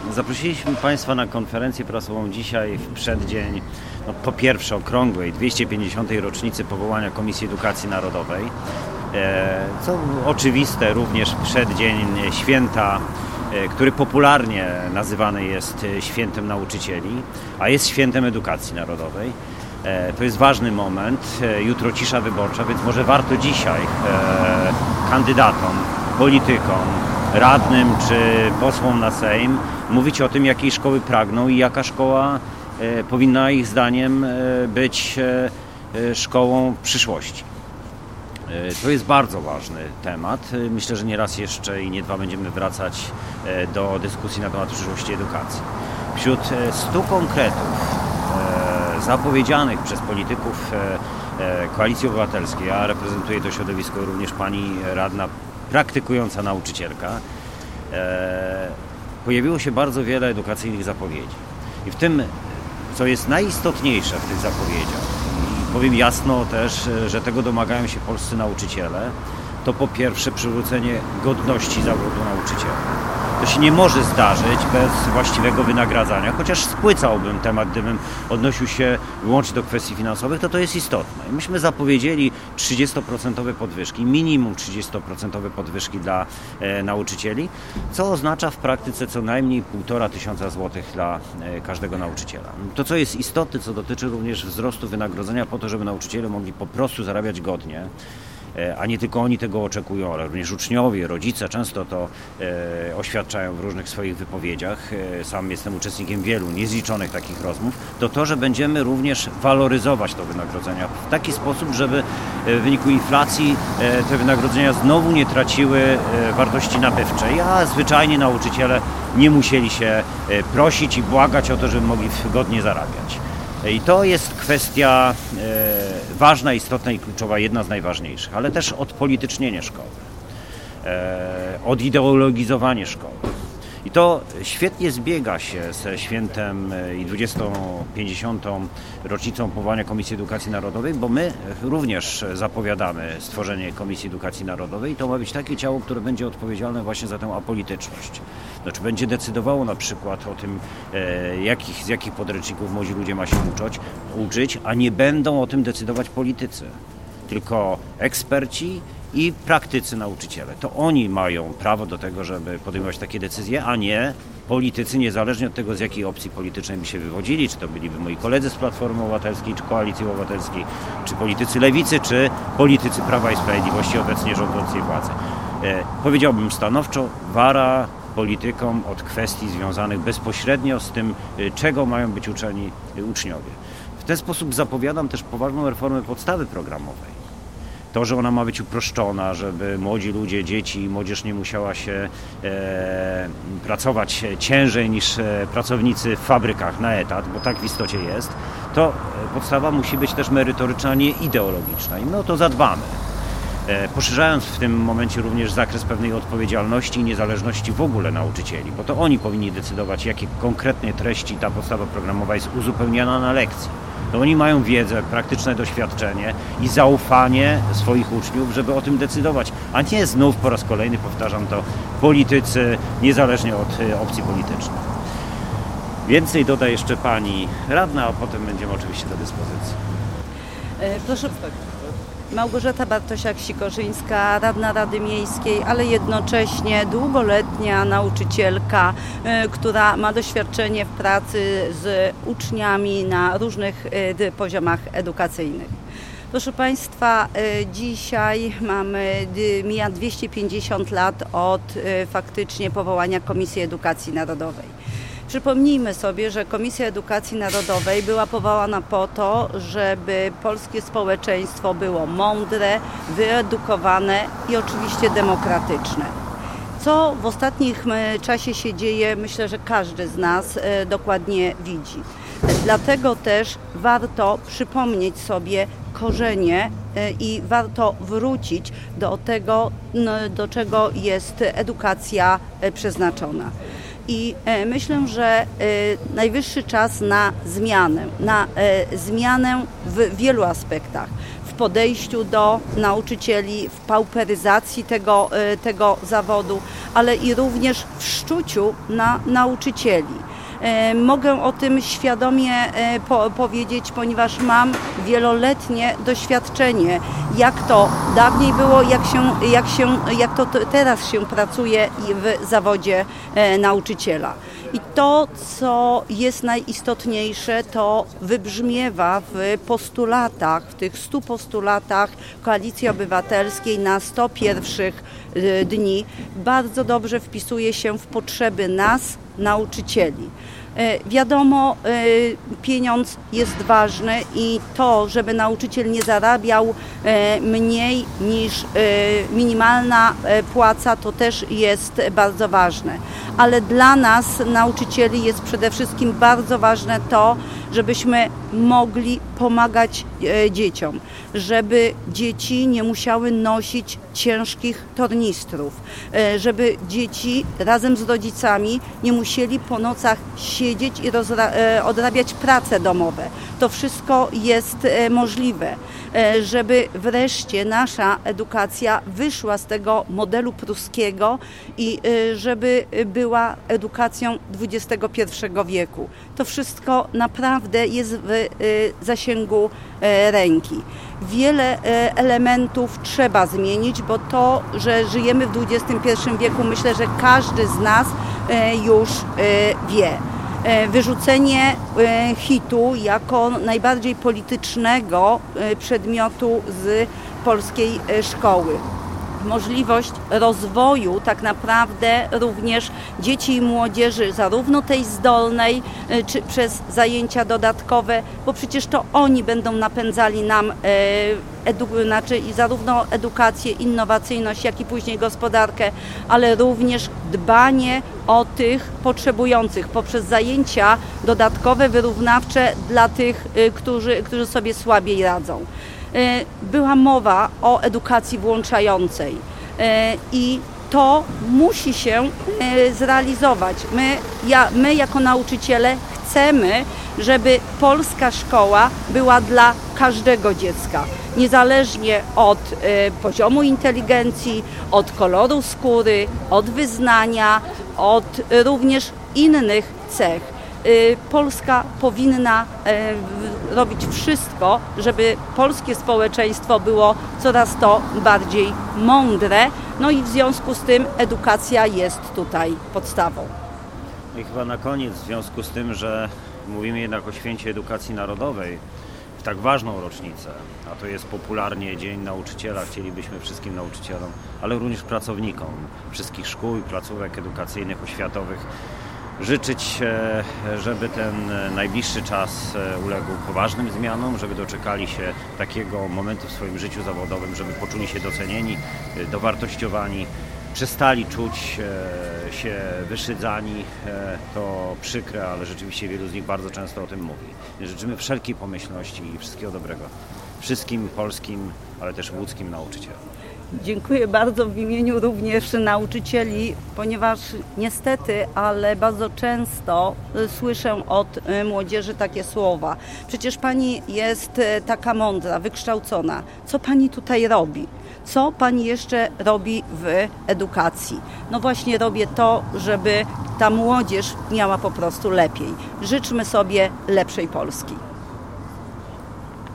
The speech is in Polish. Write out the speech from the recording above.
Zaprosiliśmy Państwa na konferencję prasową dzisiaj w przeddzień, po pierwsze okrągłej 250. rocznicy powołania Komisji Edukacji Narodowej, co oczywiste również w przeddzień święta, który popularnie nazywany jest świętem nauczycieli, a jest świętem edukacji narodowej. To jest ważny moment, jutro cisza wyborcza, więc może warto dzisiaj kandydatom, politykom, radnym czy posłom na Sejm mówić o tym, jakiej szkoły pragną i jaka szkoła powinna ich zdaniem być szkołą przyszłości. To jest bardzo ważny temat. Myślę, że nie raz jeszcze i nie dwa będziemy wracać do dyskusji na temat przyszłości edukacji. Wśród 100 konkretów zapowiedzianych przez polityków Koalicji Obywatelskiej, ja reprezentuję to środowisko, również pani radna, praktykująca nauczycielka, pojawiło się bardzo wiele edukacyjnych zapowiedzi. I w tym, co jest najistotniejsze w tych zapowiedziach, i powiem jasno też, że tego domagają się polscy nauczyciele, to po pierwsze przywrócenie godności zawodu nauczyciela. To się nie może zdarzyć bez właściwego wynagradzania, chociaż spłycałbym temat, gdybym odnosił się wyłącznie do kwestii finansowych, to jest istotne. I myśmy zapowiedzieli 30% podwyżki, minimum 30% podwyżki dla nauczycieli, co oznacza w praktyce co najmniej 1500 zł dla każdego nauczyciela. To, co jest istotne, co dotyczy również wzrostu wynagrodzenia po to, żeby nauczyciele mogli po prostu zarabiać godnie, a nie tylko oni tego oczekują, ale również uczniowie, rodzice często to oświadczają w różnych swoich wypowiedziach. Sam jestem uczestnikiem wielu niezliczonych takich rozmów. To, że będziemy również waloryzować to wynagrodzenia w taki sposób, żeby w wyniku inflacji te wynagrodzenia znowu nie traciły wartości nabywczej, a zwyczajnie nauczyciele nie musieli się prosić i błagać o to, żeby mogli godnie zarabiać. I to jest kwestia ważna, istotna i kluczowa, jedna z najważniejszych, ale też odpolitycznienie szkoły, odideologizowanie szkoły. I to świetnie zbiega się ze świętem i 250. rocznicą powołania Komisji Edukacji Narodowej, bo my również zapowiadamy stworzenie Komisji Edukacji Narodowej i to ma być takie ciało, które będzie odpowiedzialne właśnie za tę apolityczność. Znaczy będzie decydowało na przykład o tym, z jakich podręczników młodzi ludzie ma się uczyć, a nie będą o tym decydować politycy, tylko eksperci i praktycy nauczyciele. To oni mają prawo do tego, żeby podejmować takie decyzje, a nie politycy, niezależnie od tego, z jakiej opcji politycznej by się wywodzili, czy to byliby moi koledzy z Platformy Obywatelskiej, czy Koalicji Obywatelskiej, czy politycy Lewicy, czy politycy Prawa i Sprawiedliwości obecnie rządzącej władzy. Powiedziałbym stanowczo, wara politykom od kwestii związanych bezpośrednio z tym, czego mają być uczeni uczniowie. W ten sposób zapowiadam też poważną reformę podstawy programowej. To, że ona ma być uproszczona, żeby młodzi ludzie, dzieci i młodzież nie musiała się pracować ciężej niż pracownicy w fabrykach na etat, bo tak w istocie jest, to podstawa musi być też merytoryczna, nie ideologiczna i my o to zadbamy. Poszerzając w tym momencie również zakres pewnej odpowiedzialności i niezależności w ogóle nauczycieli, bo to oni powinni decydować, jakie konkretnie treści ta podstawa programowa jest uzupełniana na lekcji. To oni mają wiedzę, praktyczne doświadczenie i zaufanie swoich uczniów, żeby o tym decydować, a nie znów po raz kolejny, powtarzam to, politycy, niezależnie od opcji politycznej. Więcej doda jeszcze pani radna, a potem będziemy oczywiście do dyspozycji. Proszę, Małgorzata Bartosiak-Sikorzyńska, radna Rady Miejskiej, ale jednocześnie długoletnia nauczycielka, która ma doświadczenie w pracy z uczniami na różnych poziomach edukacyjnych. Proszę Państwa, dzisiaj mija 250 lat od faktycznie powołania Komisji Edukacji Narodowej. Przypomnijmy sobie, że Komisja Edukacji Narodowej była powołana po to, żeby polskie społeczeństwo było mądre, wyedukowane i oczywiście demokratyczne. Co w ostatnim czasie się dzieje, myślę, że każdy z nas dokładnie widzi. Dlatego też warto przypomnieć sobie korzenie i warto wrócić do tego, do czego jest edukacja przeznaczona. I myślę, że najwyższy czas na zmianę w wielu aspektach. W podejściu do nauczycieli, w pauperyzacji tego zawodu, ale i również w szczuciu na nauczycieli. Mogę o tym świadomie powiedzieć, ponieważ mam wieloletnie doświadczenie, jak to dawniej było, jak to teraz się pracuje w zawodzie nauczyciela. I to, co jest najistotniejsze, to wybrzmiewa w postulatach, w tych 100 postulatach Koalicji Obywatelskiej na 100 pierwszych dni. Bardzo dobrze wpisuje się w potrzeby nas, nauczycieli. Wiadomo, pieniądz jest ważny i to, żeby nauczyciel nie zarabiał mniej niż minimalna płaca, to też jest bardzo ważne. Ale dla nas, nauczycieli, jest przede wszystkim bardzo ważne to, żebyśmy mogli pomagać dzieciom, żeby dzieci nie musiały nosić ciężkich tornistrów, żeby dzieci razem z rodzicami nie musieli po nocach siedzieć i odrabiać prace domowe. To wszystko jest możliwe, żeby wreszcie nasza edukacja wyszła z tego modelu pruskiego i żeby była edukacją XXI wieku. To wszystko naprawdę jest w zasięgu ręki. Wiele elementów trzeba zmienić, bo to, że żyjemy w XXI wieku, myślę, że każdy z nas już wie. Wyrzucenie HiT-u jako najbardziej politycznego przedmiotu z polskiej szkoły. Możliwość rozwoju tak naprawdę również dzieci i młodzieży, zarówno tej zdolnej, czy przez zajęcia dodatkowe, bo przecież to oni będą napędzali nam i zarówno edukację, innowacyjność, jak i później gospodarkę, ale również dbanie o tych potrzebujących poprzez zajęcia dodatkowe, wyrównawcze dla tych, którzy sobie słabiej radzą. Była mowa o edukacji włączającej i to musi się zrealizować. My jako nauczyciele chcemy, żeby polska szkoła była dla każdego dziecka, niezależnie od poziomu inteligencji, od koloru skóry, od wyznania, od również innych cech. Polska powinna robić wszystko, żeby polskie społeczeństwo było coraz to bardziej mądre, no i w związku z tym edukacja jest tutaj podstawą. I chyba na koniec, w związku z tym, że mówimy jednak o Święcie Edukacji Narodowej, w tak ważną rocznicę, a to jest popularnie Dzień Nauczyciela, chcielibyśmy wszystkim nauczycielom, ale również pracownikom wszystkich szkół i placówek edukacyjnych, oświatowych życzyć, żeby ten najbliższy czas uległ poważnym zmianom, żeby doczekali się takiego momentu w swoim życiu zawodowym, żeby poczuli się docenieni, dowartościowani, przestali czuć się wyszydzani. To przykre, ale rzeczywiście wielu z nich bardzo często o tym mówi. Życzymy wszelkiej pomyślności i wszystkiego dobrego wszystkim polskim, ale też łódzkim nauczycielom. Dziękuję bardzo w imieniu również nauczycieli, ponieważ niestety, ale bardzo często słyszę od młodzieży takie słowa. Przecież pani jest taka mądra, wykształcona. Co pani tutaj robi? Co pani jeszcze robi w edukacji? No właśnie robię to, żeby ta młodzież miała po prostu lepiej. Życzmy sobie lepszej Polski.